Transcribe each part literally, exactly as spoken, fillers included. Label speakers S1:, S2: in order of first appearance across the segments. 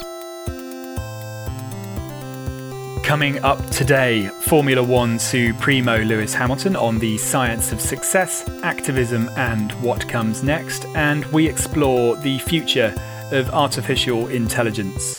S1: Coming up today, Formula One Supremo Lewis Hamilton on the science of success, activism and what comes next, and we explore the future of artificial intelligence.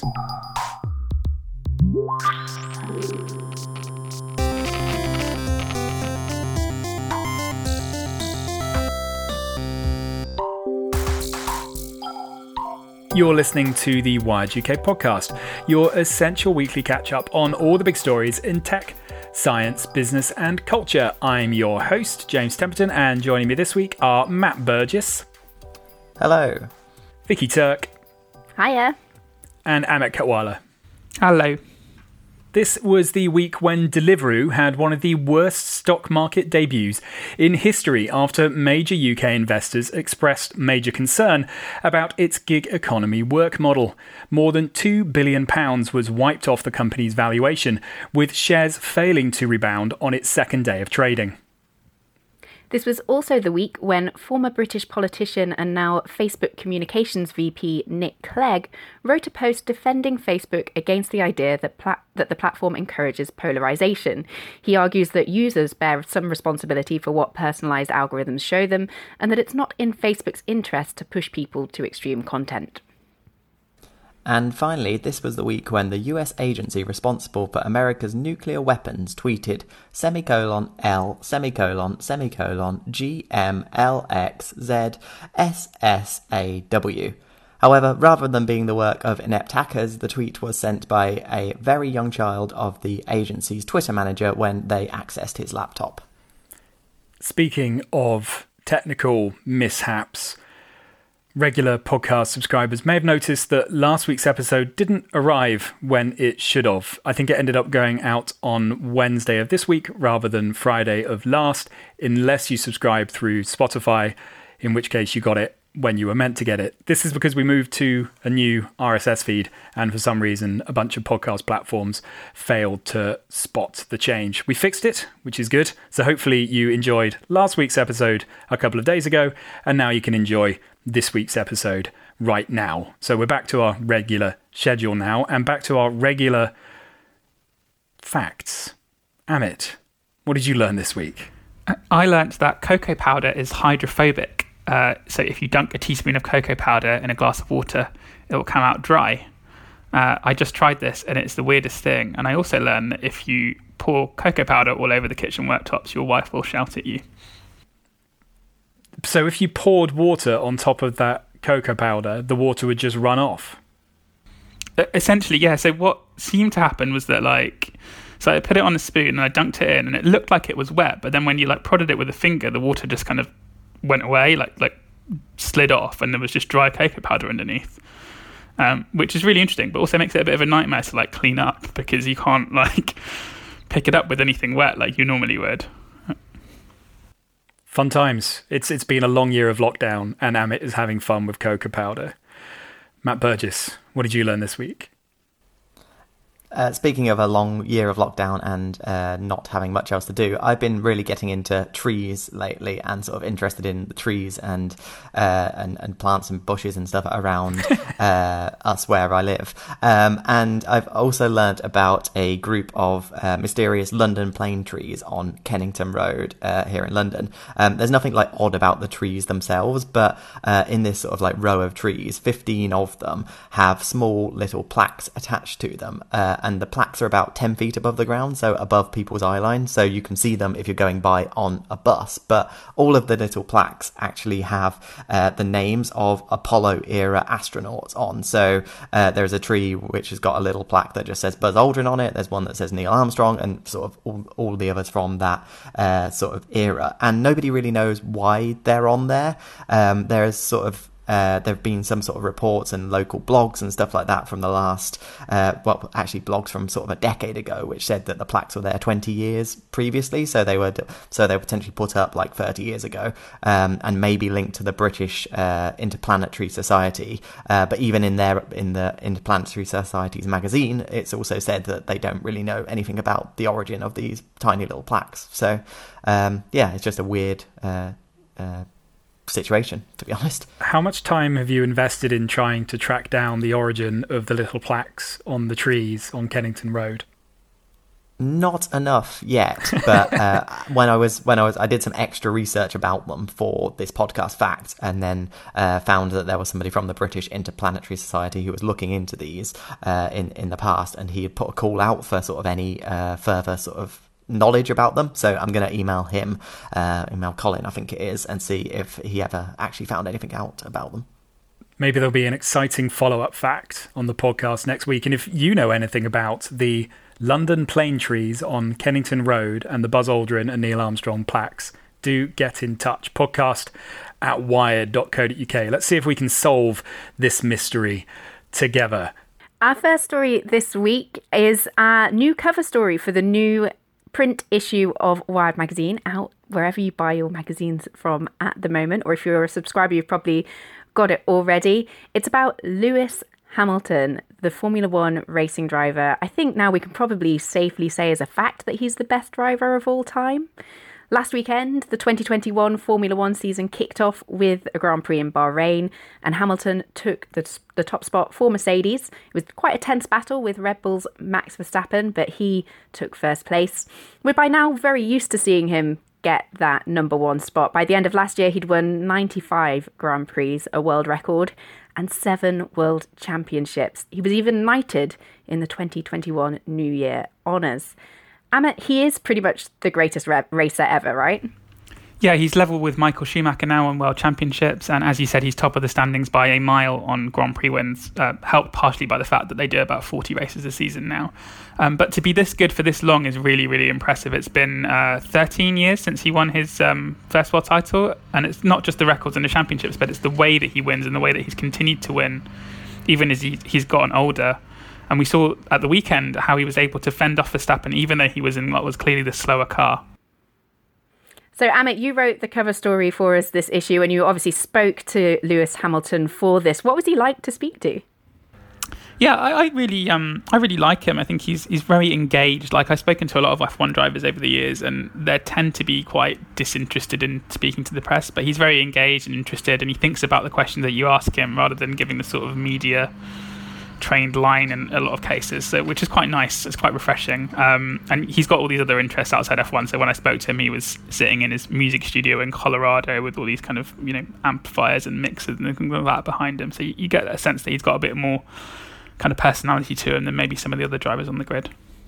S1: You're listening to the Wired U K podcast, your essential weekly catch-up on all the big stories in tech, science, business and culture. I'm your host, James Templeton, and joining me this week are Matt Burgess.
S2: Hello.
S1: Vicky Turk.
S3: Hiya.
S1: And Amit Katwala.
S4: Hello.
S1: This was the week when Deliveroo had one of the worst stock market debuts in history after major U K investors expressed major concern about its gig economy work model. More than two billion pounds was wiped off the company's valuation, with shares failing to rebound on its second day of trading.
S3: This was also the week when former British politician and now Facebook Communications V P Nick Clegg wrote a post defending Facebook against the idea that pla- that the platform encourages polarisation. He argues that users bear some responsibility for what personalised algorithms show them, and that it's not in Facebook's interest to push people to extreme content.
S2: And finally, this was the week when the U S agency responsible for America's nuclear weapons tweeted semicolon L semicolon semicolon G M L X Z S S A W. However, rather than being the work of inept hackers, the tweet was sent by a very young child of the agency's Twitter manager when they accessed his laptop.
S1: Speaking of technical mishaps, regular podcast subscribers may have noticed that last week's episode didn't arrive when it should have. I think it ended up going out on Wednesday of this week rather than Friday of last, unless you subscribe through Spotify, in which case you got it when you were meant to get it. This is because we moved to a new R S S feed, and for some reason a bunch of podcast platforms failed to spot the change. We fixed it, which is good, so hopefully you enjoyed last week's episode a couple of days ago, and now you can enjoy this week's episode right now. So we're back to our regular schedule now, and back to our regular facts. Amit, what did you learn this week?
S4: I learnt that cocoa powder is hydrophobic. Uh, so if you dunk a teaspoon of cocoa powder in a glass of water, it will come out dry. Uh, I just tried this and it's the weirdest thing. And I also learned that if you pour cocoa powder all over the kitchen worktops, your wife will shout at you.
S1: So if you poured water on top of that cocoa powder, the water would just run off?
S4: Essentially, yeah. So what seemed to happen was that, like, so I put it on a spoon and I dunked it in and it looked like it was wet. But then when you like prodded it with a finger, the water just kind of went away, like like slid off, and there was just dry cocoa powder underneath, um, which is really interesting, but also makes it a bit of a nightmare to like clean up because you can't like pick it up with anything wet like you normally would.
S1: Fun times. It's it's been a long year of lockdown, and Amit is having fun with cocoa powder. Matt Burgess, what did you learn this week?
S2: Uh, speaking of a long year of lockdown and uh, not having much else to do, I've been really getting into trees lately and sort of interested in the trees and uh, and, and plants and bushes and stuff around uh, us where I live. Um, and I've also learnt about a group of uh, mysterious London plane trees on Kennington Road uh, here in London. Um, there's nothing like odd about the trees themselves, but uh, in this sort of like row of trees, fifteen of them have small little plaques attached to them. Uh, and the plaques are about ten feet above the ground, so above people's eye line, so you can see them if you're going by on a bus. But all of the little plaques actually have uh, the names of Apollo-era astronauts on. So uh, there's a tree which has got a little plaque that just says Buzz Aldrin on it, there's one that says Neil Armstrong, and sort of all, all the others from that uh, sort of era. And nobody really knows why they're on there. Um, there's sort of Uh, there have been some sort of reports and local blogs and stuff like that from the last, uh, well, actually blogs from sort of a decade ago, which said that the plaques were there twenty years previously, so they were so they were potentially put up like thirty years ago, um, and maybe linked to the British uh, Interplanetary Society. Uh, but even in their in the Interplanetary Society's magazine, it's also said that they don't really know anything about the origin of these tiny little plaques. So um, yeah, it's just a weird. Uh, uh, situation, to be honest.
S1: How much time have you invested in trying to track down the origin of the little plaques on the trees on Kennington Road?
S2: Not enough yet, but uh, when I was when I was I did some extra research about them for this podcast fact, and then uh, found that there was somebody from the British Interplanetary Society who was looking into these uh, in in the past, and he had put a call out for sort of any uh, further sort of knowledge about them. So I'm going to email him, uh, email Colin, I think it is, and see if he ever actually found anything out about them.
S1: Maybe there'll be an exciting follow-up fact on the podcast next week. And if you know anything about the London plane trees on Kennington Road and the Buzz Aldrin and Neil Armstrong plaques, do get in touch. Podcast at wired dot co dot uk. Let's see if we can solve this mystery together.
S3: Our first story this week is a new cover story for the new print issue of Wired magazine, out wherever you buy your magazines from at the moment, or if you're a subscriber, you've probably got it already. It's about Lewis Hamilton, the Formula One racing driver. I think now we can probably safely say as a fact that he's the best driver of all time. Last weekend, the twenty twenty-one Formula One season kicked off with a Grand Prix in Bahrain, and Hamilton took the, the top spot for Mercedes. It was quite a tense battle with Red Bull's Max Verstappen, but he took first place. We're by now very used to seeing him get that number one spot. By the end of last year, he'd won ninety-five Grand Prix, a world record, and seven world championships. He was even knighted in the twenty twenty-one New Year honours. Amit, he is pretty much the greatest re- racer ever, right?
S4: Yeah, he's level with Michael Schumacher now on World Championships, and as you said, he's top of the standings by a mile on Grand Prix wins, uh, helped partially by the fact that they do about forty races a season now. Um, but to be this good for this long is really, really impressive. It's been uh, thirteen years since he won his um, first world title, and it's not just the records and the championships, but it's the way that he wins and the way that he's continued to win, even as he, he's gotten older. And we saw at the weekend how he was able to fend off Verstappen, even though he was in what was clearly the slower car.
S3: So, Amit, you wrote the cover story for us this issue, and you obviously spoke to Lewis Hamilton for this. What was he like to speak to?
S4: Yeah, I, I really, um, I really like him. I think he's he's very engaged. Like, I've spoken to a lot of F one drivers over the years, and they tend to be quite disinterested in speaking to the press. But he's very engaged and interested, and he thinks about the questions that you ask him rather than giving the sort of media trained line in a lot of cases, so, which is quite nice. It's quite refreshing. Um, and he's got all these other interests outside F one. So when I spoke to him, he was sitting in his music studio in Colorado with all these kind of, you know, amplifiers and mixers and things like that behind him. So you, you get a sense that he's got a bit more kind of personality to him than maybe some of the other drivers on the grid.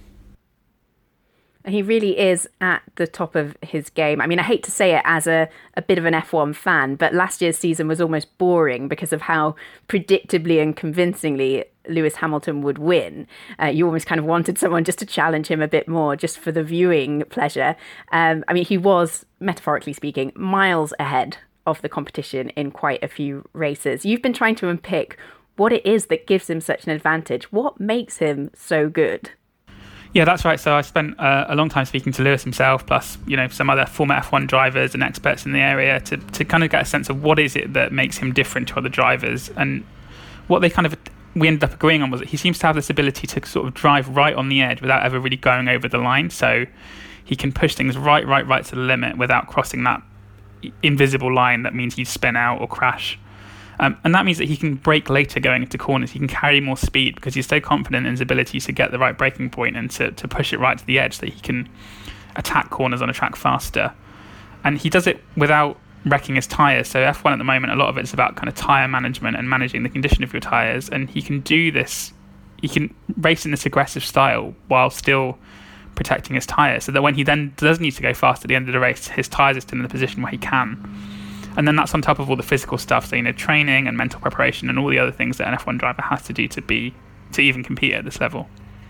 S3: He really is at the top of his game. I mean, I hate to say it as a, a bit of an F one fan, but last year's season was almost boring because of how predictably and convincingly Lewis Hamilton would win. Uh, you almost kind of wanted someone just to challenge him a bit more, just for the viewing pleasure. Um, I mean, he was, metaphorically speaking, miles ahead of the competition in quite a few races. You've been trying to unpick what it is that gives him such an advantage. What makes him so good?
S4: Yeah, that's right. So I spent uh, a long time speaking to Lewis himself, plus, you know, some other former F one drivers and experts in the area to, to kind of get a sense of what is it that makes him different to other drivers. And what they kind of, we ended up agreeing on was that he seems to have this ability to sort of drive right on the edge without ever really going over the line. So he can push things right, right, right to the limit without crossing that invisible line that means you spin out or crash. Um, and that means that he can brake later going into corners. He can carry more speed because he's so confident in his ability to get the right braking point and to, to push it right to the edge so that he can attack corners on a track faster. And he does it without wrecking his tyres. So F one at the moment, a lot of it's about kind of tyre management and managing the condition of your tyres. And he can do this. He can race in this aggressive style while still protecting his tyres, so that when he then does need to go fast at the end of the race, his tyres are still in the position where he can. And then that's on top of all the physical stuff, so, you know, training and mental preparation and all the other things that an F one driver has to do to be to even compete at this level.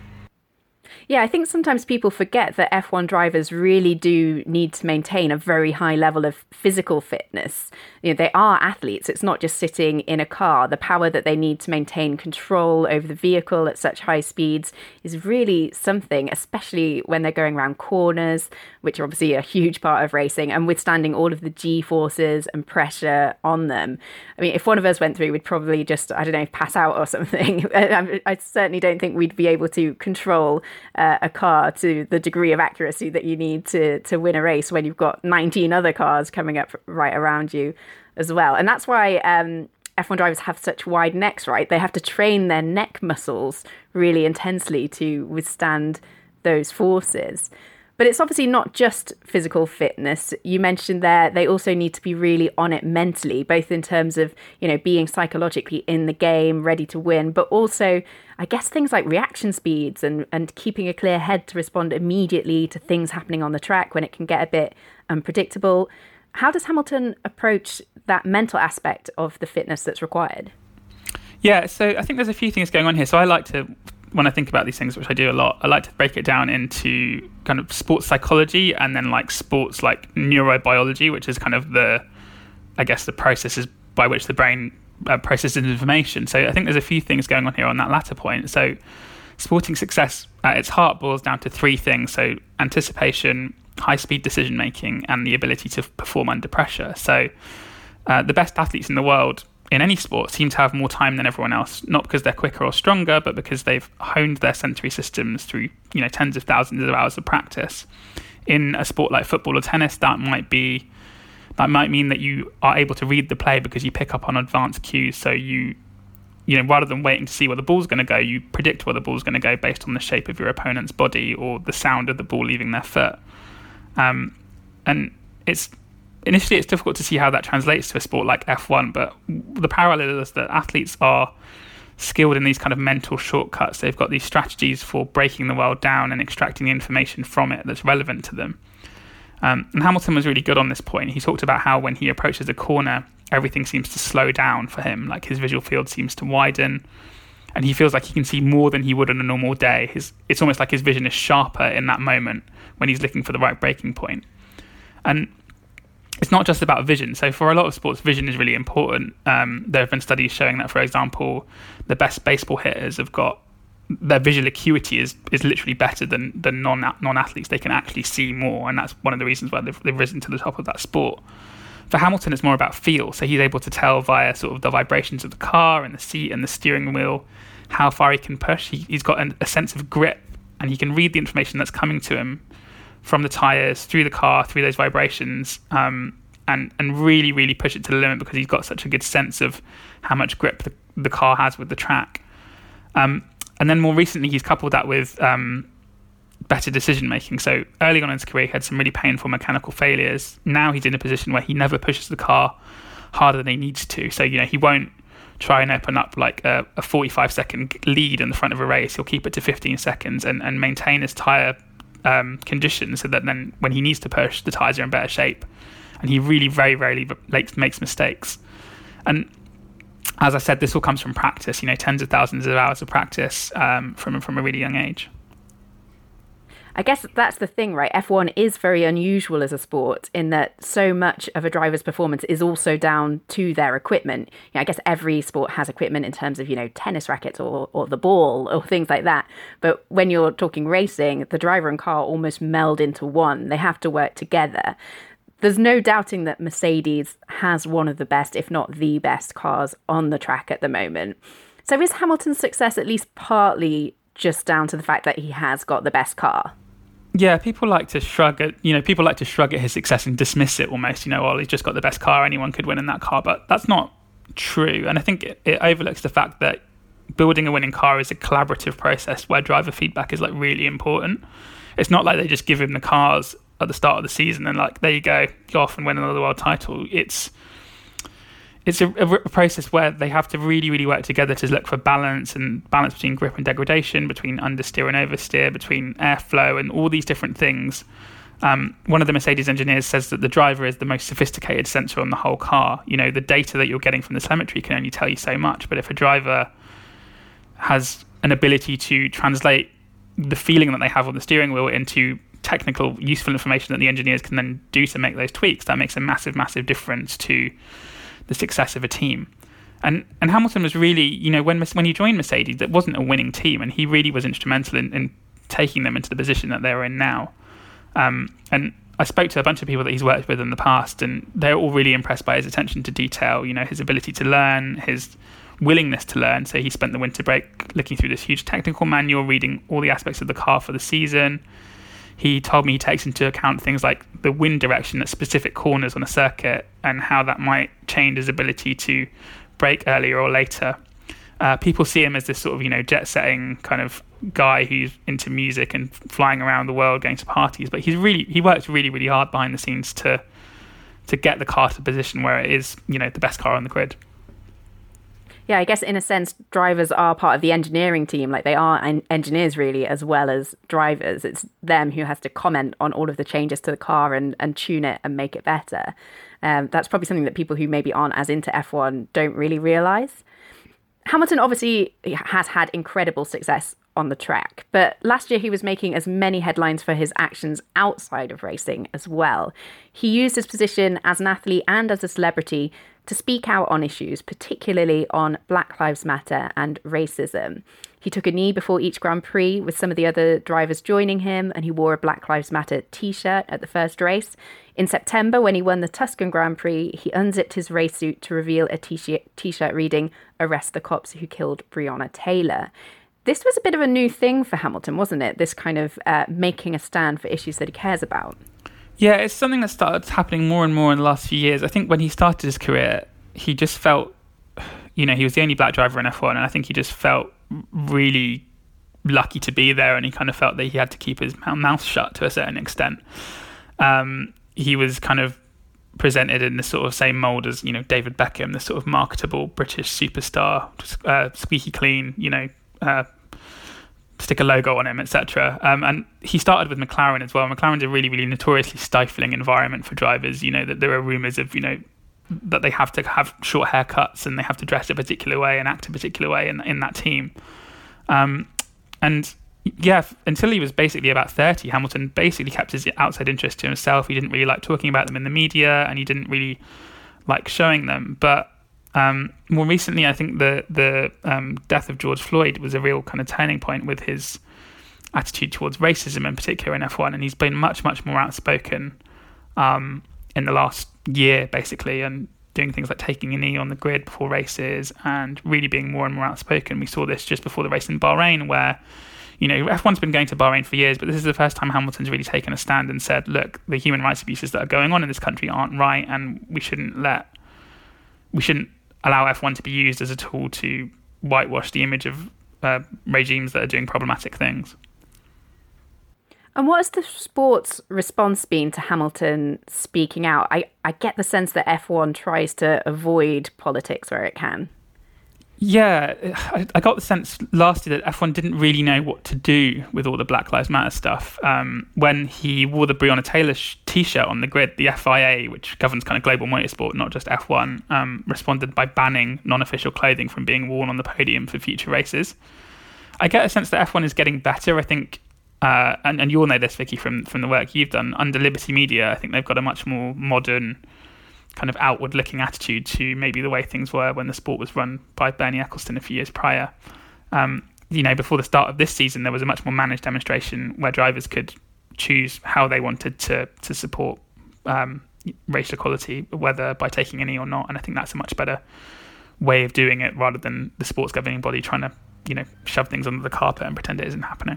S3: Yeah, I think sometimes people forget that F one drivers really do need to maintain a very high level of physical fitness. You know, they are athletes. It's not just sitting in a car. The power that they need to maintain control over the vehicle at such high speeds is really something, especially when they're going around corners, which are obviously a huge part of racing, and withstanding all of the G-forces and pressure on them. I mean, if one of us went through, we'd probably just, I don't know, pass out or something. I, I certainly don't think we'd be able to control Uh, a car to the degree of accuracy that you need to to win a race when you've got nineteen other cars coming up right around you. as well. And that's why um, F one drivers have such wide necks, right? They have to train their neck muscles really intensely to withstand those forces. But it's obviously not just physical fitness. You mentioned there they also need to be really on it mentally, both in terms of, you know, being psychologically in the game, ready to win, but also, I guess, things like reaction speeds and, and keeping a clear head to respond immediately to things happening on the track when it can get a bit unpredictable. How does Hamilton approach that mental aspect of the fitness that's required?
S4: Yeah, so I think there's a few things going on here. So I like to, when I think about these things, which I do a lot, I like to break it down into kind of sports psychology and then like sports like neurobiology, which is kind of the, I guess, the processes by which the brain uh, processes information. So I think there's a few things going on here on that latter point. So sporting success at its heart boils down to three things. So anticipation, high-speed decision-making, and the ability to perform under pressure. So uh, the best athletes in the world in any sport seem to have more time than everyone else, not because they're quicker or stronger, but because they've honed their sensory systems through, you know, tens of thousands of hours of practice. In a sport like football or tennis, that might be that might mean that you are able to read the play because you pick up on advanced cues. So you, you know, rather than waiting to see where the ball's going to go, you predict where the ball's going to go based on the shape of your opponent's body or the sound of the ball leaving their foot. Um, and it's Initially, it's difficult to see how that translates to a sport like F one, but the parallel is that athletes are skilled in these kind of mental shortcuts. They've got these strategies for breaking the world down and extracting the information from it that's relevant to them. Um, and Hamilton was really good on this point. He talked about how when he approaches a corner, everything seems to slow down for him, like his visual field seems to widen, and he feels like he can see more than he would on a normal day. His, it's almost like his vision is sharper in that moment when he's looking for the right breaking point. And it's not just about vision. So for a lot of sports, vision is really important. Um, there have been studies showing that, for example, the best baseball hitters have got their visual acuity is is literally better than than non non athletes. They can actually see more, and that's one of the reasons why they've, they've risen to the top of that sport. For Hamilton, it's more about feel. So he's able to tell via sort of the vibrations of the car and the seat and the steering wheel how far he can push. He, he's got an, a sense of grip, and he can read the information that's coming to him from the tyres, through the car, through those vibrations, um, and and really, really push it to the limit because he's got such a good sense of how much grip the, the car has with the track. Um, and then more recently, he's coupled that with um, better decision-making. So early on in his career, he had some really painful mechanical failures. Now he's in a position where he never pushes the car harder than he needs to. So, you know, he won't try and open up like a, a forty-five second lead in the front of a race. He'll keep it to fifteen seconds and, and maintain his tyre Um, conditions so that then when he needs to push, the tyres are in better shape, and he really very rarely makes mistakes. And as I said, this all comes from practice, you know, tens of thousands of hours of practice um, from from a really young age.
S3: I guess that's the thing, right? F one is very unusual as a sport in that so much of a driver's performance is also down to their equipment. You know, I guess every sport has equipment in terms of, you know, tennis rackets or, or the ball or things like that. But when you're talking racing, the driver and car almost meld into one. They have to work together. There's no doubting that Mercedes has one of the best, if not the best, cars on the track at the moment. So is Hamilton's success at least partly just down to the fact that he has got the best car?
S4: Yeah, people like to shrug at, you know, people like to shrug at his success and dismiss it almost, you know, well, he's just got the best car, anyone could win in that car, but that's not true. And I think it, it overlooks the fact that building a winning car is a collaborative process where driver feedback is like really important. It's not like they just give him the cars at the start of the season and like, there you go, go off and win another world title. It's it's a, a process where they have to really, really work together to look for balance and balance between grip and degradation, between understeer and oversteer, between airflow and all these different things. Um, one of the Mercedes engineers says that the driver is the most sophisticated sensor on the whole car. You know, the data that you're getting from the telemetry can only tell you so much, but if a driver has an ability to translate the feeling that they have on the steering wheel into technical, useful information that the engineers can then do to make those tweaks, that makes a massive, massive difference to the success of a team. And and Hamilton was really, you know, when when he joined Mercedes, it wasn't a winning team, and he really was instrumental in, in taking them into the position that they're in now. Um, and I spoke to a bunch of people that he's worked with in the past, and they're all really impressed by his attention to detail, you know, his ability to learn, his willingness to learn. So he spent the winter break looking through this huge technical manual, reading all the aspects of the car for the season. he told me he takes into account things like the wind direction at specific corners on a circuit and how that might change his ability to brake earlier or later. Uh, people see him as this sort of, you know, jet-setting kind of guy who's into music and flying around the world, going to parties. But he's really he works really, really hard behind the scenes to to get the car to a position where it is, you know, the best car on the grid.
S3: Yeah, I guess in a sense, drivers are part of the engineering team. Like they are en- engineers really, as well as drivers. It's them who has to comment on all of the changes to the car and, and tune it and make it better. Um, that's probably something that people who maybe aren't as into F one don't really realise. Hamilton obviously has had incredible success on the track, but last year he was making as many headlines for his actions outside of racing as well. He used his position as an athlete and as a celebrity to speak out on issues, particularly on Black Lives Matter and racism. He took a knee before each Grand Prix with some of the other drivers joining him, and he wore a Black Lives Matter t-shirt at the first race. In September, when he won the Tuscan Grand Prix, he unzipped his race suit to reveal a t-shirt, t-shirt reading, "Arrest the cops who killed Breonna Taylor." This was a bit of a new thing for Hamilton, wasn't it? This kind of uh, making a stand for issues that he cares about.
S4: Yeah, it's something that started happening more and more in the last few years. I think when he started his career, he just felt, you know, he was the only black driver in F one, and I think he just felt really lucky to be there, and he kind of felt that he had to keep his mouth shut to a certain extent. Um, he was kind of presented in the sort of same mould as, you know, David Beckham, the sort of marketable British superstar, uh, squeaky clean, you know, uh, stick a logo on him, et cetera. Um, and he started with McLaren as well. McLaren's a really, really notoriously stifling environment for drivers. You know, that there are rumours of, you know, that they have to have short haircuts and they have to dress a particular way and act a particular way in in that team. Um, and yeah, until he was basically about thirty, Hamilton basically kept his outside interest to himself. He didn't really like talking about them in the media, and he didn't really like showing them. But um, more recently, I think the the um, death of George Floyd was a real kind of turning point with his attitude towards racism in particular in F one, and he's been much, much more outspoken um, in the last year, basically, and doing things like taking a knee on the grid before races and really being more and more outspoken. We saw this just before the race in Bahrain, where, you know, F one's been going to Bahrain for years, but this is the first time Hamilton's really taken a stand and said, look, the human rights abuses that are going on in this country aren't right, and we shouldn't let, we shouldn't allow F one to be used as a tool to whitewash the image of uh, regimes that are doing problematic things.
S3: And what has the sport's response been to Hamilton speaking out? I, I get the sense that F one tries to avoid politics where it can.
S4: Yeah, I, I got the sense last year that F one didn't really know what to do with all the Black Lives Matter stuff. Um, when he wore the Breonna Taylor sh- t-shirt on the grid, the F I A, which governs kind of global motorsport, not just F one, um, responded by banning non-official clothing from being worn on the podium for future races. I get a sense that F one is getting better. I think Uh, and, and you all know this, Vicky, from, from the work you've done. Under Liberty Media, I think they've got a much more modern, kind of outward-looking attitude to maybe the way things were when the sport was run by Bernie Ecclestone a few years prior. Um, you know, before the start of this season, there was a much more managed demonstration where drivers could choose how they wanted to to support um, racial equality, whether by taking a knee or not. And I think that's a much better way of doing it, rather than the sports governing body trying to, you know, shove things under the carpet and pretend it isn't happening.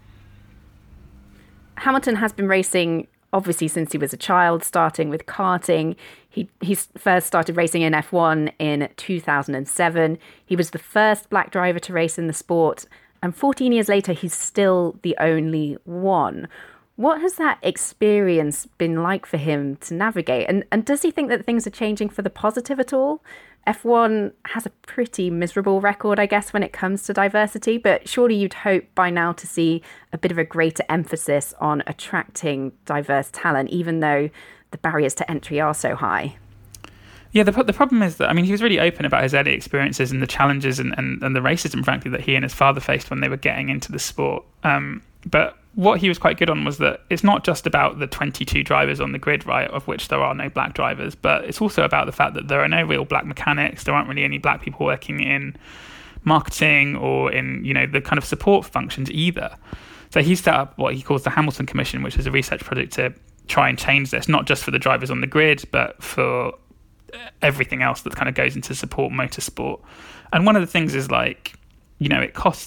S3: Hamilton has been racing, obviously, since he was a child, starting with karting. He he first started racing in F one in two thousand seven. He was the first black driver to race in the sport. And fourteen years later, he's still the only one. What has that experience been like for him to navigate? And, and does he think that things are changing for the positive at all? F one has a pretty miserable record, I guess, when it comes to diversity, but surely you'd hope by now to see a bit of a greater emphasis on attracting diverse talent, even though the barriers to entry are so high.
S4: Yeah, the the problem is that, I mean, he was really open about his early experiences and the challenges and, and, and the racism, frankly, that he and his father faced when they were getting into the sport. Um, but what he was quite good on was that it's not just about the twenty-two drivers on the grid, right, of which there are no black drivers, but it's also about the fact that there are no real black mechanics. There aren't really any black people working in marketing or in, you know, the kind of support functions either. So he set up what he calls the Hamilton Commission, which is a research project to try and change this, not just for the drivers on the grid, but for everything else that kind of goes into support motorsport. And one of the things is, like, you know, it costs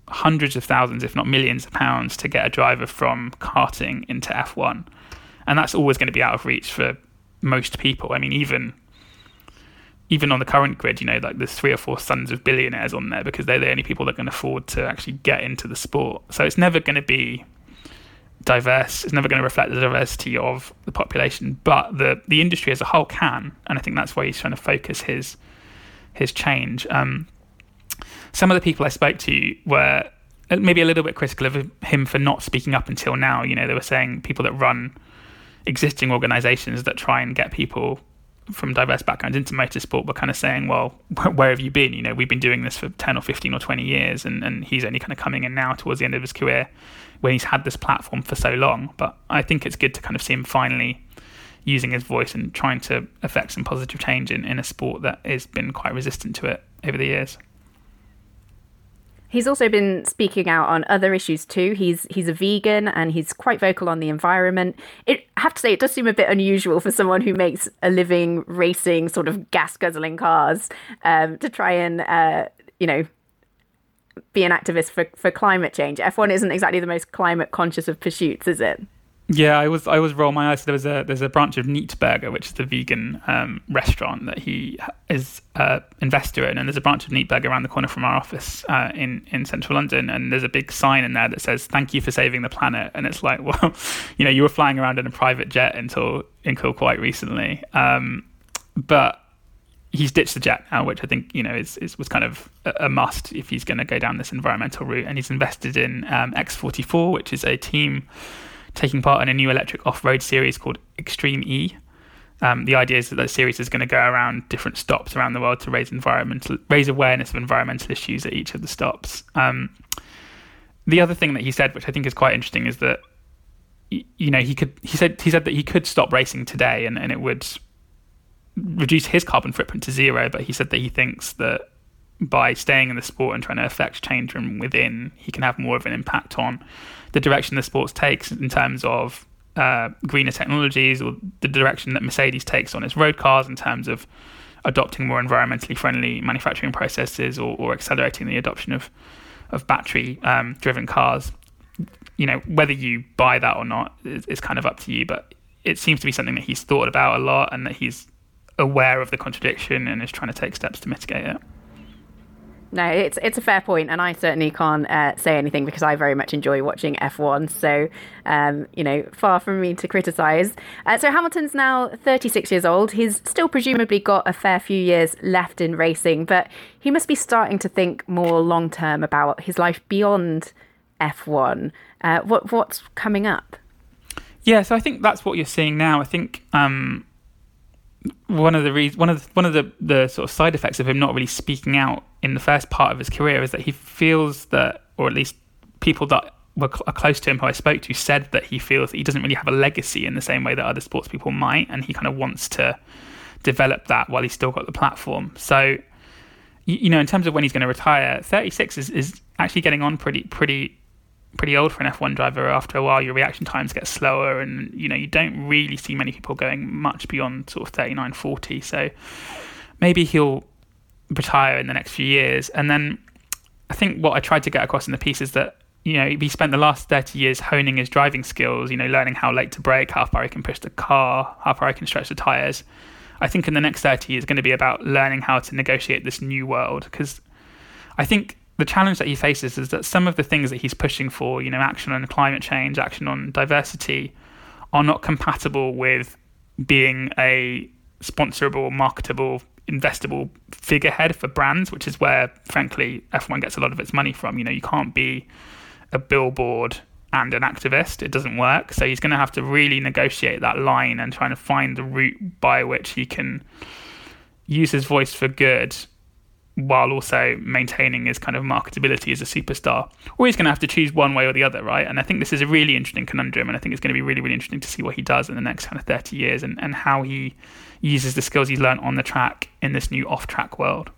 S4: hundreds of thousands, if not millions of pounds to get a driver from karting into F one. And that's always going to be out of reach for most people. I mean, even even on the current grid, you know, like there's three or four sons of billionaires on there because they're the only people that can afford to actually get into the sport. So it's never going to be diverse. It's never going to reflect the diversity of the population, but the the industry as a whole can. And I think that's why he's trying to focus his his change. Um, some of the people I spoke to were maybe a little bit critical of him for not speaking up until now. You know, they were saying people that run existing organisations that try and get people from diverse backgrounds into motorsport were kind of saying, well, where have you been? You know, we've been doing this for ten or fifteen or twenty years, and, and he's only kind of coming in now towards the end of his career when he's had this platform for so long. But I think it's good to kind of see him finally using his voice and trying to affect some positive change in, in a sport that has been quite resistant to it over the years.
S3: He's also been speaking out on other issues too. He's he's a vegan and he's quite vocal on the environment. It, I have to say, it does seem a bit unusual for someone who makes a living racing sort of gas-guzzling cars um, to try and, uh, you know, be an activist for, for climate change. F one isn't exactly the most climate conscious of pursuits, is it?
S4: Yeah, I was I was roll my eyes. There was a there's a branch of Neat Burger, which is the vegan um, restaurant that he is an investor in, and there's a branch of Neat Burger around the corner from our office uh, in in central London, and there's a big sign in there that says "Thank you for saving the planet," and it's like, well, you know, you were flying around in a private jet until until quite recently, um, but he's ditched the jet now, which I think, you know, is, is was kind of a, a must if he's going to go down this environmental route, and he's invested in um, X forty-four, which is a team taking part in a new electric off-road series called Extreme E. Um, the idea is that that series is going to go around different stops around the world to raise environmental, raise awareness of environmental issues at each of the stops. Um, the other thing that he said, which I think is quite interesting, is that, you know, he could he said he said that he could stop racing today and, and it would reduce his carbon footprint to zero. But he said that he thinks that by staying in the sport and trying to affect change from within, he can have more of an impact on the direction the sport takes in terms of uh, greener technologies, or the direction that Mercedes takes on its road cars in terms of adopting more environmentally friendly manufacturing processes, or, or accelerating the adoption of of battery um, driven cars. You know, whether you buy that or not is, is kind of up to you, but it seems to be something that he's thought about a lot and that he's aware of the contradiction and is trying to take steps to mitigate it.
S3: No, it's it's a fair point, and I certainly can't uh, say anything because I very much enjoy watching F one. So, um, you know, far from me to criticise. Uh, so Hamilton's now thirty-six years old. He's still presumably got a fair few years left in racing, but he must be starting to think more long term about his life beyond F one. Uh, what what's coming up?
S4: Yeah, so I think that's what you're seeing now. I think. Um, One of the reasons, one of the, one of the, the sort of side effects of him not really speaking out in the first part of his career is that he feels that, or at least people that were cl- close to him who I spoke to said that he feels that he doesn't really have a legacy in the same way that other sports people might, and he kind of wants to develop that while he's still got the platform. So, you, you know, in terms of when he's going to retire, thirty-six is, is actually getting on pretty pretty. pretty old for an F one driver. After a while, your reaction times get slower, and you know, you don't really see many people going much beyond sort of thirty-nine, forty. So maybe he'll retire in the next few years. And then I think what I tried to get across in the piece is that, you know, he spent the last thirty years honing his driving skills, you know, learning how late to brake, how far he can push the car, how far he can stretch the tyres. I think in the next thirty is going to be about learning how to negotiate this new world, because I think the challenge that he faces is that some of the things that he's pushing for, you know, action on climate change, action on diversity, are not compatible with being a sponsorable, marketable, investable figurehead for brands, which is where, frankly, F one gets a lot of its money from. You know, you can't be a billboard and an activist. It doesn't work. So he's going to have to really negotiate that line and trying to find the route by which he can use his voice for good, while also maintaining his kind of marketability as a superstar. Or he's going to have to choose one way or the other, right? And I think this is a really interesting conundrum, and I think it's going to be really, really interesting to see what he does in the next kind of thirty years, and, and how he uses the skills he's learned on the track in this new off-track world.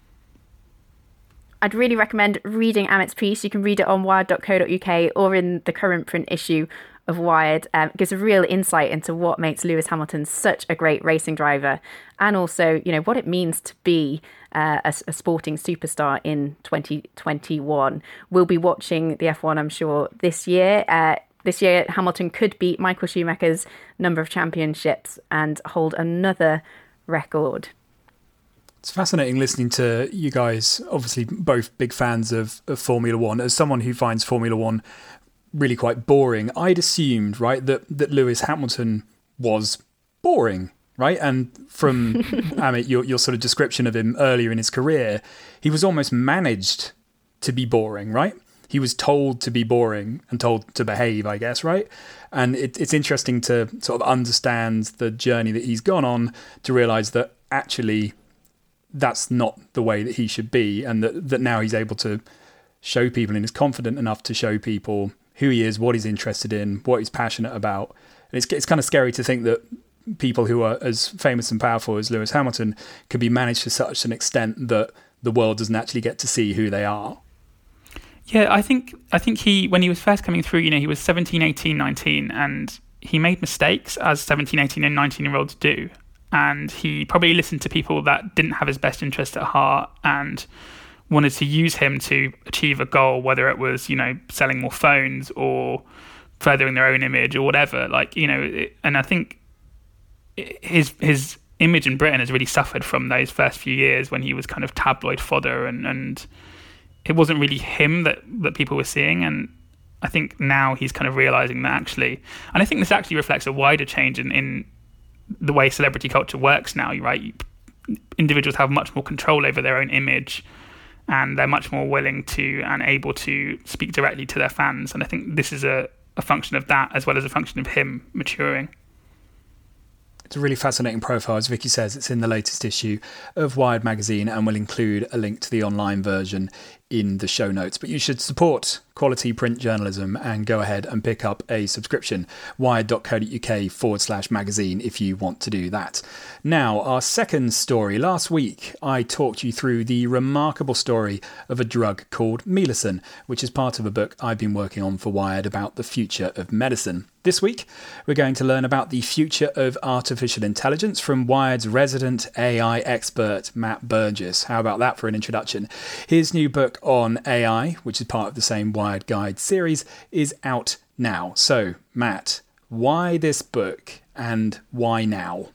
S3: I'd really recommend reading Amit's piece. You can read it on wired dot co dot uk or in the current print issue of Wired. Um, it gives a real insight into what makes Lewis Hamilton such a great racing driver, and also, you know, what it means to be uh, a, a sporting superstar in twenty twenty-one. We'll be watching the F one, I'm sure, this year. Uh, this year, Hamilton could beat Michael Schumacher's number of championships and hold another record.
S1: It's fascinating listening to you guys, obviously both big fans of, of Formula One. As someone who finds Formula One really quite boring, I'd assumed, right, that, that Lewis Hamilton was boring, right? And from I mean, your, your sort of description of him earlier in his career, he was almost managed to be boring, right? He was told to be boring and told to behave, I guess, right? And it, it's interesting to sort of understand the journey that he's gone on to realise that actually that's not the way that he should be, and that, that now he's able to show people and is confident enough to show people who he is, what he's interested in, what he's passionate about. And it's, it's kind of scary to think that people who are as famous and powerful as Lewis Hamilton can be managed to such an extent that the world doesn't actually get to see who they are.
S4: Yeah, I think I think he, when he was first coming through, you know, he was seventeen, eighteen, nineteen, and he made mistakes as seventeen, eighteen and nineteen-year-olds do. And he probably listened to people that didn't have his best interest at heart and wanted to use him to achieve a goal, whether it was, you know, selling more phones or furthering their own image or whatever. Like, you know, it, and I think his his image in Britain has really suffered from those first few years when he was kind of tabloid fodder, and, and it wasn't really him that, that people were seeing. And I think now he's kind of realising that actually, and I think this actually reflects a wider change in, in the way celebrity culture works now, right? Individuals have much more control over their own image, and they're much more willing to and able to speak directly to their fans. And I think this is a, a function of that, as well as a function of him maturing.
S1: It's a really fascinating profile. As Vicky says, it's in the latest issue of Wired magazine, and we'll include a link to the online version in the show notes. But you should support quality print journalism and go ahead and pick up a subscription, wired.co.uk forward slash magazine, if you want to do that. Now, our second story. Last week, I talked you through the remarkable story of a drug called Melisson, which is part of a book I've been working on for Wired about the future of medicine. This week, we're going to learn about the future of artificial intelligence from Wired's resident A I expert, Matt Burgess. How about that for an introduction? His new book on A I, which is part of the same Wired Guide series, is out now. So, Matt, why this book and why now?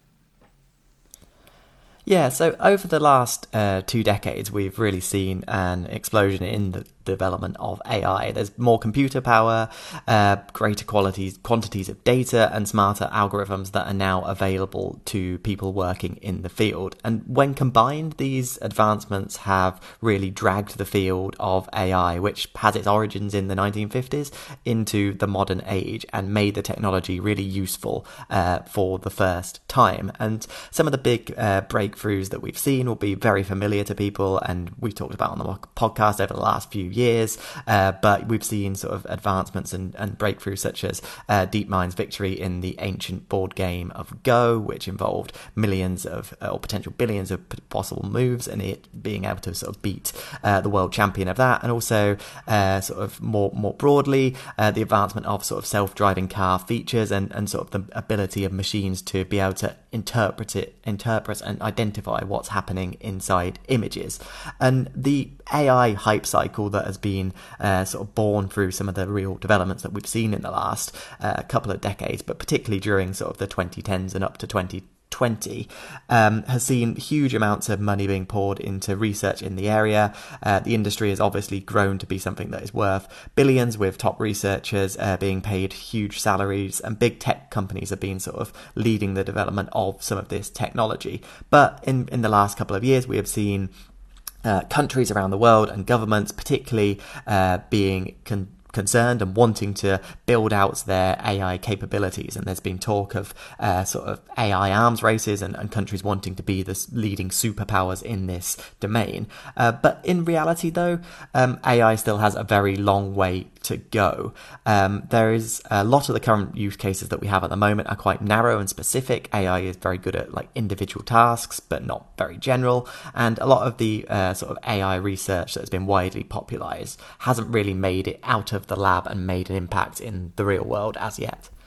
S2: Yeah, so over the last uh, two decades, we've really seen an explosion in the development of A I. There's more computer power, uh, greater qualities, quantities of data, and smarter algorithms that are now available to people working in the field. And when combined, these advancements have really dragged the field of A I, which has its origins in the nineteen fifties, into the modern age and made the technology really useful uh, for the first time. And some of the big uh, breakthroughs that we've seen will be very familiar to people, and we've talked about on the podcast over the last few years. years, uh, but we've seen sort of advancements and, and breakthroughs such as uh, DeepMind's victory in the ancient board game of Go, which involved millions of, uh, or potential billions of possible moves, and it being able to sort of beat uh, the world champion of that. And also uh, sort of more more broadly, uh, the advancement of sort of self-driving car features and, and sort of the ability of machines to be able to interpret it, interpret and identify what's happening inside images. And the A I hype cycle that has been uh, sort of born through some of the real developments that we've seen in the last uh, couple of decades, but particularly during sort of the twenty tens and up to twenty twenty, um, has seen huge amounts of money being poured into research in the area. Uh, the industry has obviously grown to be something that is worth billions, with top researchers uh, being paid huge salaries, and big tech companies have been sort of leading the development of some of this technology. But in, in the last couple of years, we have seen uh, countries around the world and governments particularly uh, being con- concerned and wanting to build out their A I capabilities, and there's been talk of uh, sort of A I arms races and, and countries wanting to be the leading superpowers in this domain. Uh, but in reality, though, um, A I still has a very long way to go. Um, there is a lot of the current use cases that we have at the moment are quite narrow and specific. A I is very good at like individual tasks, but not very general. And a lot of the uh, sort of A I research that has been widely popularized hasn't really made it out of the lab and made an impact in the real world as yet.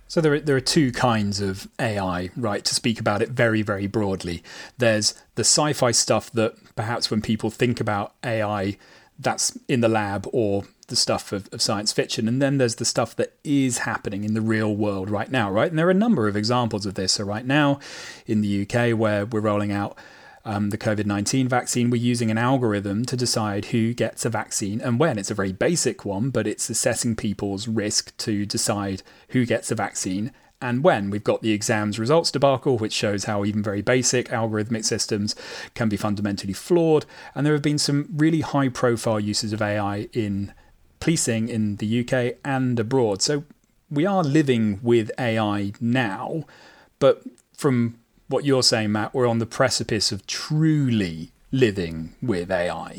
S1: So there are, there are two kinds of A I, right, to speak about it very, very broadly. There's the sci-fi stuff that perhaps when people think about A I, that's in the lab or the stuff of, of science fiction. And then there's the stuff that is happening in the real world right now, right? And there are a number of examples of this. So right now in the U K, where we're rolling out Um, the covid nineteen vaccine, we're using an algorithm to decide who gets a vaccine and when. It's a very basic one, but it's assessing people's risk to decide who gets a vaccine and when. We've got the exams results debacle, which shows how even very basic algorithmic systems can be fundamentally flawed. And there have been some really high profile uses of A I in policing in the U K and abroad. So we are living with A I now, but from what you're saying, Matt, we're on the precipice of truly living with A I.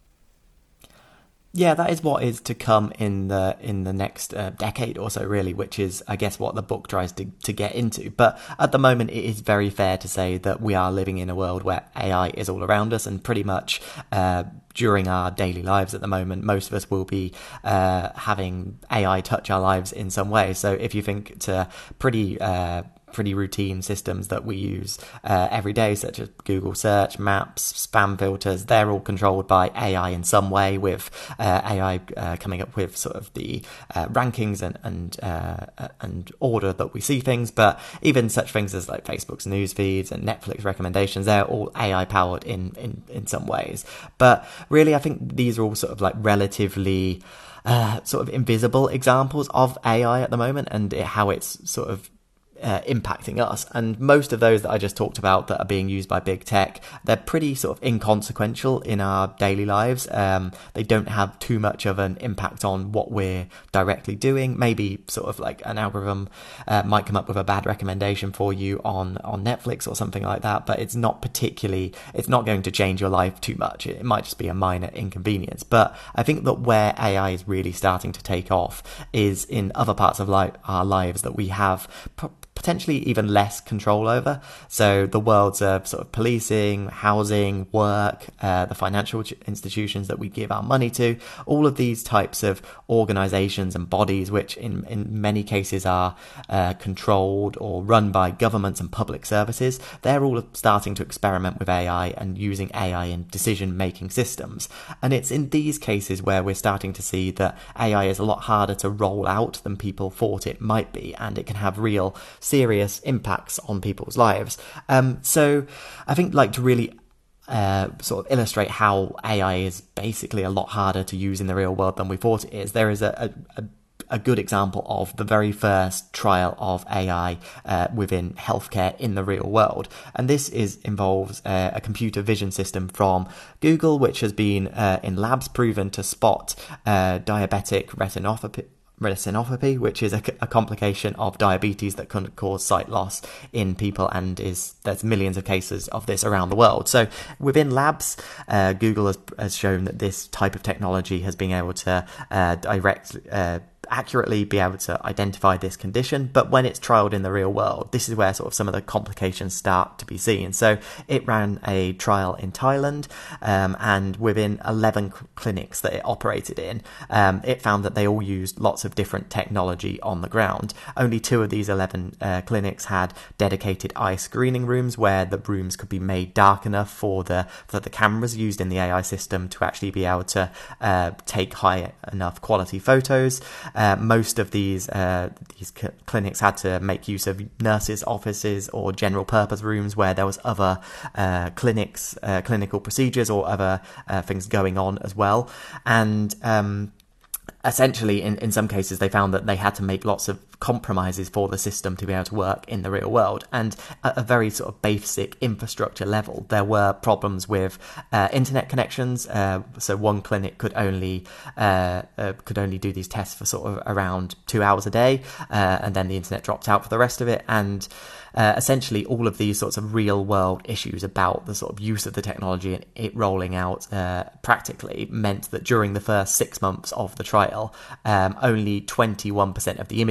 S2: Yeah, that is what is to come in the in the next uh, decade or so, really, which is, I guess, what the book tries to, to get into. But at the moment, it is very fair to say that we are living in a world where A I is all around us, and pretty much uh, during our daily lives at the moment, most of us will be uh, having A I touch our lives in some way. So if you think to pretty... Uh, pretty routine systems that we use uh, every day, such as Google search, maps, spam filters, they're all controlled by A I in some way, with uh, A I uh, coming up with sort of the uh, rankings and and uh, and order that we see things. But even such things as like Facebook's news feeds and Netflix recommendations, they're all A I powered in, in, in some ways. But really, I think these are all sort of like relatively uh, sort of invisible examples of A I at the moment, and it, how it's sort of Uh, impacting us. And most of those that I just talked about that are being used by big tech, they're pretty sort of inconsequential in our daily lives. Um, they don't have too much of an impact on what we're directly doing. Maybe sort of like an algorithm uh, might come up with a bad recommendation for you on, on Netflix or something like that, but it's not particularly, it's not going to change your life too much. It, it might just be a minor inconvenience. But I think that where A I is really starting to take off is in other parts of li- our lives that we have pro- potentially even less control over. So the worlds of sort of policing, housing, work, uh, the financial institutions that we give our money to, all of these types of organizations and bodies, which in, in many cases are uh, controlled or run by governments and public services, they're all starting to experiment with A I and using A I in decision-making systems. And it's in these cases where we're starting to see that A I is a lot harder to roll out than people thought it might be, and it can have real serious impacts on people's lives. Um, so I think like to really uh, sort of illustrate how A I is basically a lot harder to use in the real world than we thought it is, there is a, a, a good example of the very first trial of A I uh, within healthcare in the real world. And this is involves uh, a computer vision system from Google, which has been uh, in labs proven to spot uh, diabetic retinopathy retinopathy, which is a, a complication of diabetes that can cause sight loss in people, and is there's millions of cases of this around the world. So within labs, uh, Google has, has shown that this type of technology has been able to uh, direct uh, accurately be able to identify this condition. But when it's trialed in the real world, this is where sort of some of the complications start to be seen. So it ran a trial in Thailand, um, and within eleven cl- clinics that it operated in, um, it found that they all used lots of different technology on the ground. Only two of these eleven uh, clinics had dedicated eye screening rooms, where the rooms could be made dark enough for the for the cameras used in the A I system to actually be able to uh, take high enough quality photos. Uh, most of these uh, these c- clinics had to make use of nurses' offices or general purpose rooms where there was other uh, clinics, uh, clinical procedures or other uh, things going on as well. And um, essentially, in, in some cases, they found that they had to make lots of compromises for the system to be able to work in the real world. And at a very sort of basic infrastructure level, there were problems with uh, internet connections. Uh, so one clinic could only uh, uh, could only do these tests for sort of around two hours a day, uh, and then the internet dropped out for the rest of it. And Uh, essentially, all of these sorts of real-world issues about the sort of use of the technology and it rolling out uh, practically meant that during the first six months of the trial, um, only twenty-one percent of the images that were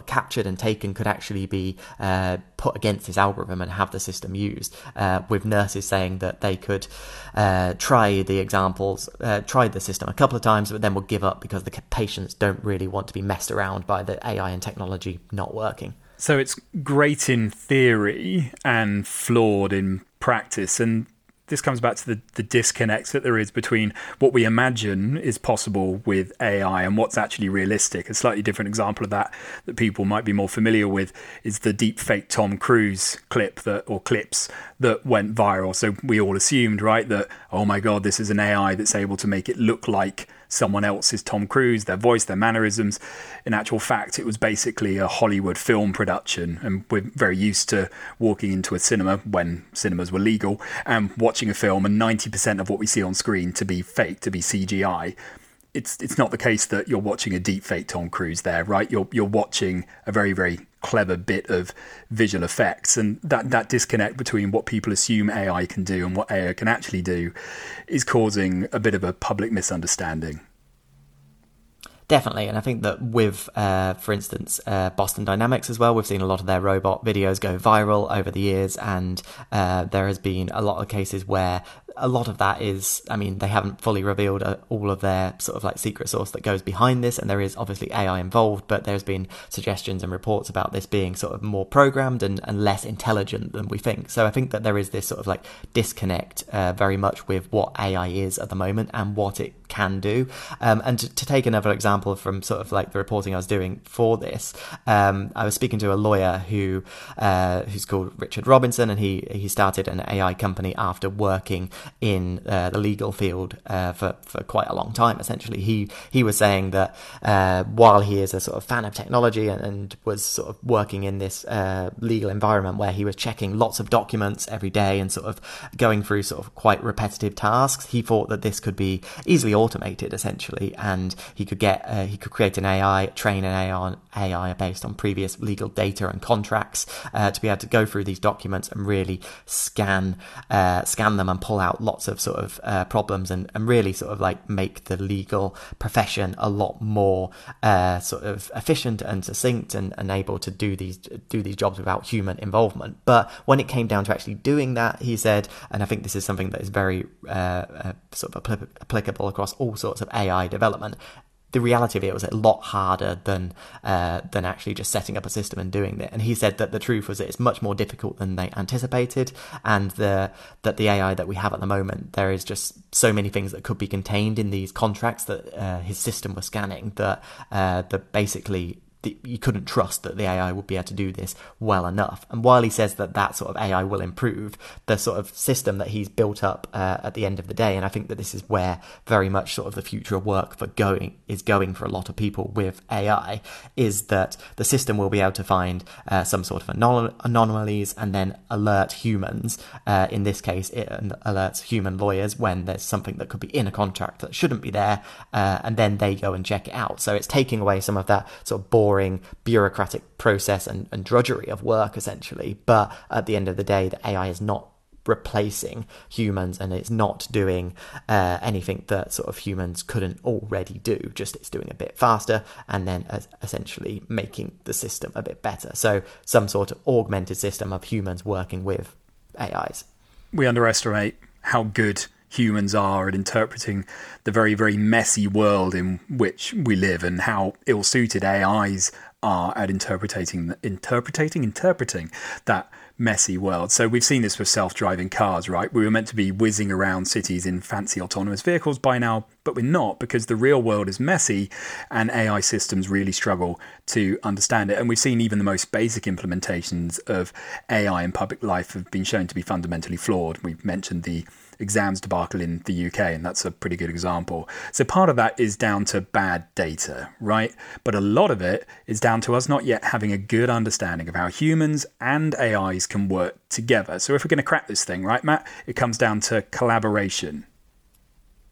S2: are captured and taken could actually be uh, put against this algorithm and have the system used, uh, with nurses saying that they could uh, try the examples, uh, try the system a couple of times, but then will give up because the patients don't really want to be messed around by the A I and technology not working.
S1: So it's great in theory and flawed in practice. And this comes back to the, the disconnect that there is between what we imagine is possible with A I and what's actually realistic. A slightly different example of that that people might be more familiar with is the deepfake Tom Cruise clip that, or clips that went viral. So we all assumed, right, that, oh my God, this is an A I that's able to make it look like someone else is Tom Cruise, their voice, their mannerisms. In actual fact, it was basically a Hollywood film production, and we're very used to walking into a cinema when cinemas were legal and watching a film and ninety percent of what we see on screen to be fake, to be C G I. It's it's not the case that you're watching a deepfake Tom Cruise there, right? You're you're watching a very, very clever bit of visual effects, and that, that disconnect between what people assume A I can do and what A I can actually do is causing a bit of a public misunderstanding.
S2: Definitely, and I think that with, uh, for instance, uh, Boston Dynamics as well, we've seen a lot of their robot videos go viral over the years, and uh, there has been a lot of cases where a lot of that is, I mean, they haven't fully revealed uh, all of their sort of like secret sauce that goes behind this, and there is obviously A I involved, but there's been suggestions and reports about this being sort of more programmed and, and less intelligent than we think. So I think that there is this sort of like disconnect uh, very much with what A I is at the moment and what it can do. Um, and to, to take another example from sort of like the reporting I was doing for this, um, I was speaking to a lawyer who uh, who's called Richard Robinson, and he he started an A I company after working in uh, the legal field uh, for for quite a long time. Essentially, he he was saying that uh, while he is a sort of fan of technology and, and was sort of working in this uh, legal environment where he was checking lots of documents every day and sort of going through sort of quite repetitive tasks, he thought that this could be easily automated essentially, and he could get uh, he could create an A I, train an A I on A I based on previous legal data and contracts uh, to be able to go through these documents and really scan uh, scan them and pull out lots of sort of uh, problems and, and really sort of like make the legal profession a lot more uh, sort of efficient and succinct and, and able to do these do these jobs without human involvement. But when it came down to actually doing that, he said, and I think this is something that is very uh, uh, sort of apl- applicable across all sorts of A I development, the reality of it was a lot harder than uh, than actually just setting up a system and doing it. And he said that the truth was that it's much more difficult than they anticipated, and the that the A I that we have at the moment, there is just so many things that could be contained in these contracts that uh, his system was scanning that uh, that basically the, you couldn't trust that the A I would be able to do this well enough. And while he says that that sort of A I will improve, the sort of system that he's built up uh, at the end of the day, and I think that this is where very much sort of the future of work for going is going for a lot of people with A I, is that the system will be able to find uh, some sort of anom- anomalies and then alert humans. Uh, in this case, it alerts human lawyers when there's something that could be in a contract that shouldn't be there, uh, and then they go and check it out. So it's taking away some of that sort of boring bureaucratic process and, and drudgery of work essentially. But at the end of the day, the A I is not replacing humans, and it's not doing uh, anything that sort of humans couldn't already do, just it's doing a bit faster and then uh, essentially making the system a bit better. So some sort of augmented system of humans working with A Is.
S1: We underestimate how good humans are at interpreting the very, very messy world in which we live, and how ill-suited A Is are at interpreting, interpreting, interpreting that messy world. So we've seen this with self-driving cars, right? We were meant to be whizzing around cities in fancy autonomous vehicles by now, but we're not, because the real world is messy and A I systems really struggle to understand it. And we've seen even the most basic implementations of A I in public life have been shown to be fundamentally flawed. We've mentioned the exams debacle in the U K, and that's a pretty good example. So part of that is down to bad data, right? But a lot of it is down to us not yet having a good understanding of how humans and A Is can work together. So if we're going to crack this thing, right, Matt, it comes down to collaboration.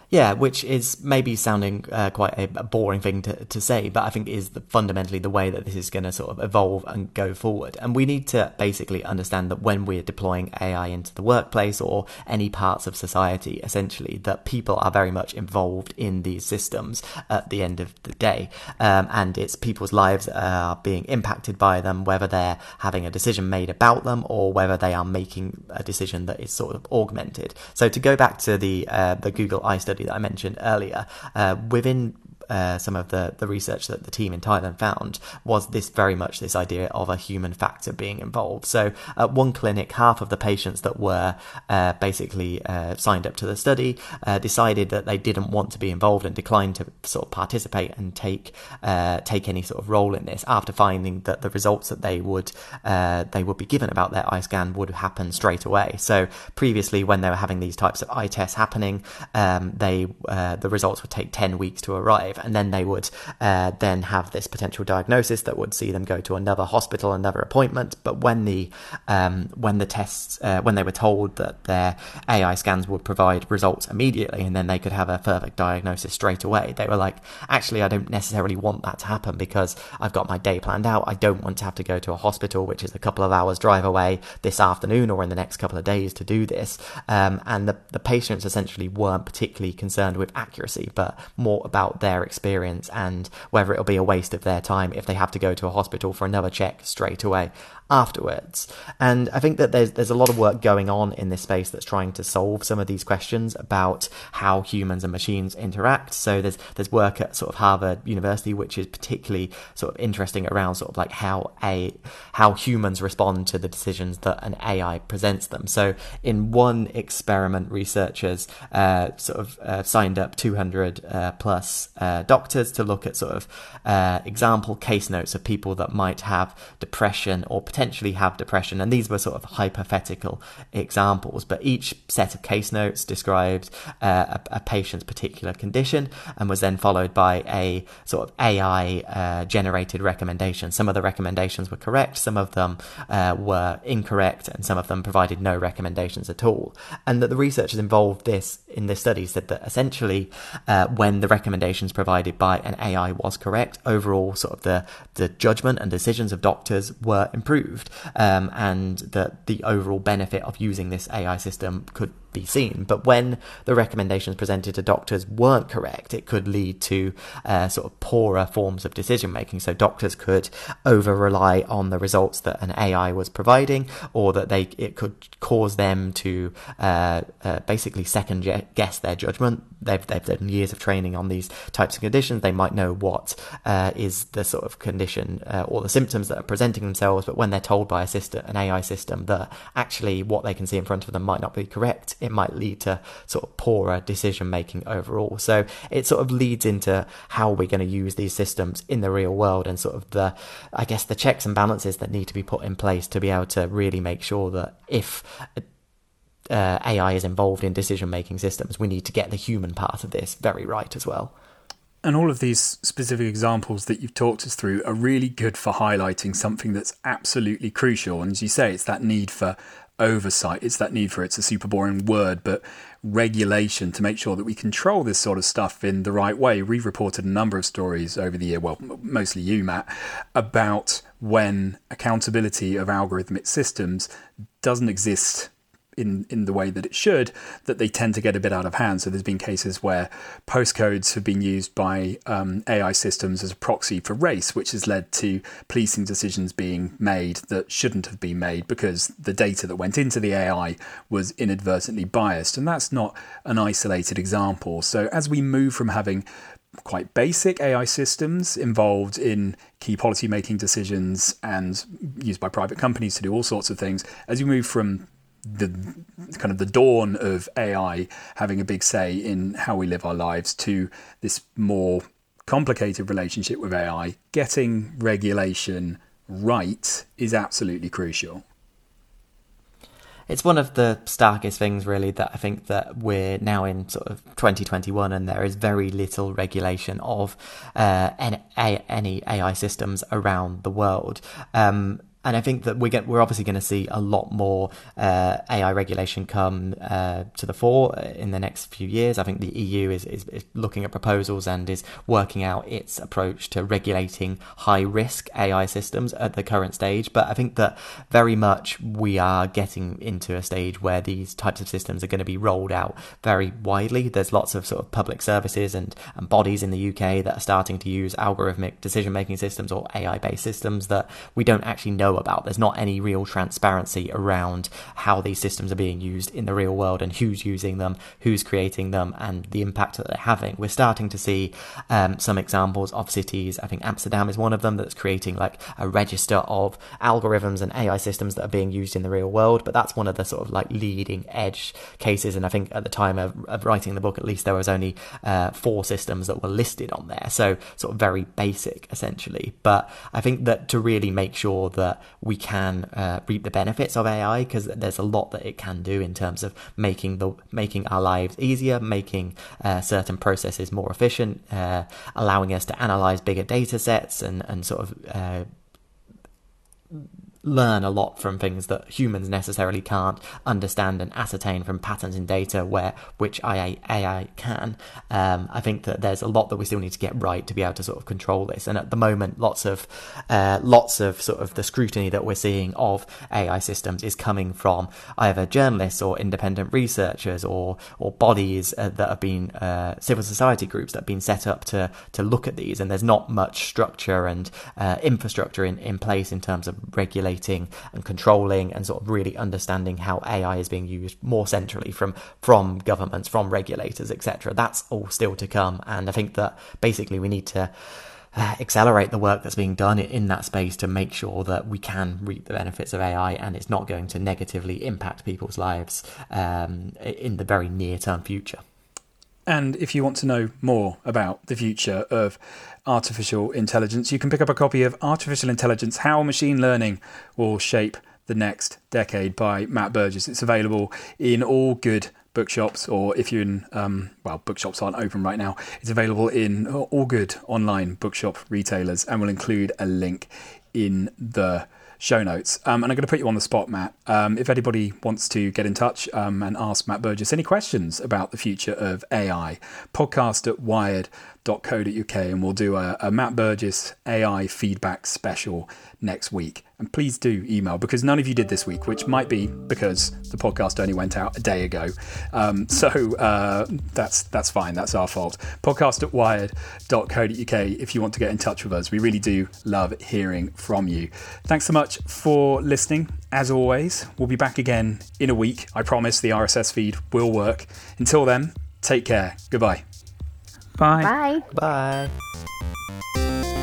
S2: Yeah, which is maybe sounding uh, quite a, a boring thing to, to say, but I think is the, fundamentally the way that this is going to sort of evolve and go forward. And we need to basically understand that when we're deploying A I into the workplace or any parts of society, essentially, that people are very much involved in these systems at the end of the day. Um, and it's people's lives are being impacted by them, whether they're having a decision made about them or whether they are making a decision that is sort of augmented. So to go back to the uh, the Google Eye study that I mentioned earlier, uh, within uh, some of the, the research that the team in Thailand found was this very much this idea of a human factor being involved. So at one clinic, half of the patients that were uh, basically uh, signed up to the study uh, decided that they didn't want to be involved and declined to sort of participate and take uh, take any sort of role in this after finding that the results that they would uh, they would be given about their eye scan would happen straight away. So previously, when they were having these types of eye tests happening, um, they uh, the results would take ten weeks to arrive. And then they would uh, then have this potential diagnosis that would see them go to another hospital, another appointment. But when the um, when the tests, uh, when they were told that their A I scans would provide results immediately, and then they could have a further diagnosis straight away, they were like, actually, I don't necessarily want that to happen because I've got my day planned out. I don't want to have to go to a hospital, which is a couple of hours drive away this afternoon or in the next couple of days to do this. Um, and the, the patients essentially weren't particularly concerned with accuracy, but more about their experience and whether it'll be a waste of their time if they have to go to a hospital for another check straight away afterwards. And I think that there's there's a lot of work going on in this space that's trying to solve some of these questions about how humans and machines interact. So there's there's work at sort of Harvard University which is particularly sort of interesting around sort of like how a how humans respond to the decisions that an A I presents them. So in one experiment, researchers uh, sort of uh, signed up two hundred uh, plus uh, doctors to look at sort of uh, example case notes of people that might have depression or potentially have depression, and these were sort of hypothetical examples, but each set of case notes described uh, a, a patient's particular condition and was then followed by a sort of A I uh, generated recommendation. Some of the recommendations were correct, some of them uh, were incorrect, and some of them provided no recommendations at all. And that the researchers involved this in this study said that essentially uh, when the recommendations provided by an A I was correct, overall sort of the, the judgment and decisions of doctors were improved. Um, and that the overall benefit of using this A I system could be seen. But when the recommendations presented to doctors weren't correct, it could lead to uh, sort of poorer forms of decision making. So doctors could over rely on the results that an A I was providing, or that they it could cause them to uh, uh, basically second guess their judgment. They've they've done years of training on these types of conditions. They might know what uh, is the sort of condition uh, or the symptoms that are presenting themselves, but when they're told by a system, an A I system, that actually what they can see in front of them might not be correct, it might lead to sort of poorer decision making overall. So it sort of leads into how we're going to use these systems in the real world, and sort of the, I guess, the checks and balances that need to be put in place to be able to really make sure that if uh, A I is involved in decision making systems, we need to get the human part of this very right as well.
S1: And all of these specific examples that you've talked us through are really good for highlighting something that's absolutely crucial. And as you say, it's that need for oversight. It's that need for, it's a super boring word, but regulation to make sure that we control this sort of stuff in the right way. We've reported a number of stories over the year, well, mostly you, Matt, about when accountability of algorithmic systems doesn't exist in, in the way that it should, that they tend to get a bit out of hand. So there's been cases where postcodes have been used by um, A I systems as a proxy for race, which has led to policing decisions being made that shouldn't have been made because the data that went into the A I was inadvertently biased. And that's not an isolated example. So as we move from having quite basic A I systems involved in key policy making decisions and used by private companies to do all sorts of things, as you move from the kind of the dawn of A I having a big say in how we live our lives to this more complicated relationship with A I, getting regulation right is absolutely crucial.
S2: It's one of the starkest things, really, that I think that we're now in sort of twenty twenty-one, and there is very little regulation of uh, any, any A I systems around the world. Um, and I think that we get we're obviously going to see a lot more uh, A I regulation come uh, to the fore in the next few years. I think the E U is, is, is looking at proposals and is working out its approach to regulating high risk A I systems at the current stage. But I think that very much we are getting into a stage where these types of systems are going to be rolled out very widely. There's lots of sort of public services and, and bodies in the U K that are starting to use algorithmic decision making systems or A I based systems that we don't actually know about. There's not any real transparency around how these systems are being used in the real world and who's using them, who's creating them, and the impact that they're having. We're starting to see um, some examples of cities. I think Amsterdam is one of them that's creating like a register of algorithms and A I systems that are being used in the real world. But that's one of the sort of like leading edge cases. And I think at the time of, of writing the book, at least there was only uh, four systems that were listed on there. So sort of very basic essentially. But I think that to really make sure that we can uh, reap the benefits of A I, because there's a lot that it can do in terms of making the making our lives easier, making uh, certain processes more efficient, uh, allowing us to analyze bigger data sets and, and sort of uh, learn a lot from things that humans necessarily can't understand and ascertain from patterns in data, where which A I can. Um, I think that there's a lot that we still need to get right to be able to sort of control this. And at the moment, lots of uh, lots of sort of the scrutiny that we're seeing of A I systems is coming from either journalists or independent researchers or or bodies uh, that have been uh, civil society groups that have been set up to to look at these. And there's not much structure and uh, infrastructure in, in place in terms of regulating and controlling and sort of really understanding how A I is being used more centrally from from governments, from regulators, et cetera. That's all still to come, and I think that basically we need to uh, accelerate the work that's being done in that space to make sure that we can reap the benefits of A I and it's not going to negatively impact people's lives um, in the very near-term future.
S1: And if you want to know more about the future of artificial intelligence, you can pick up a copy of Artificial Intelligence: How Machine Learning Will Shape the Next Decade by Matt Burgess. It's available in all good bookshops, or if you're in, um, well, bookshops aren't open right now. It's available in all good online bookshop retailers, and we'll include a link in the show notes. Um, and I'm going to put you on the spot, Matt. Um, if anybody wants to get in touch um, and ask Matt Burgess any questions about the future of A I, podcast at wired dot co dot uk, and we'll do a, a Matt Burgess A I feedback special next week. And please do email, because none of you did this week, which might be because the podcast only went out a day ago. Um, so uh, that's that's fine. That's our fault. Podcast at wired dot co dot uk if you want to get in touch with us. We really do love hearing from you. Thanks so much for listening. As always, we'll be back again in a week. I promise the R S S feed will work. Until then, take care. Goodbye.
S4: Bye.
S3: Bye.
S2: Bye.